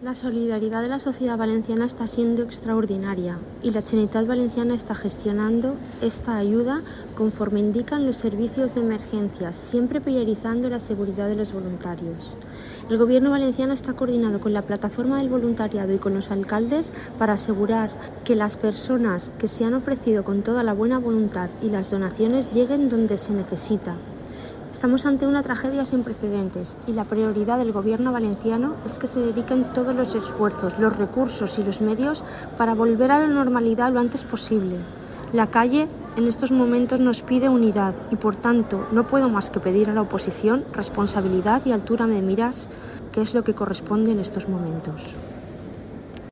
La solidaridad de la sociedad valenciana está siendo extraordinaria y la Generalitat Valenciana está gestionando esta ayuda conforme indican los servicios de emergencia, siempre priorizando la seguridad de los voluntarios. El Gobierno valenciano está coordinado con la plataforma del voluntariado y con los alcaldes para asegurar que las personas que se han ofrecido con toda la buena voluntad y las donaciones lleguen donde se necesita. Estamos ante una tragedia sin precedentes y la prioridad del Gobierno valenciano es que se dediquen todos los esfuerzos, los recursos y los medios para volver a la normalidad lo antes posible. La calle en estos momentos nos pide unidad y, por tanto, no puedo más que pedir a la oposición responsabilidad y altura de miras, que es lo que corresponde en estos momentos.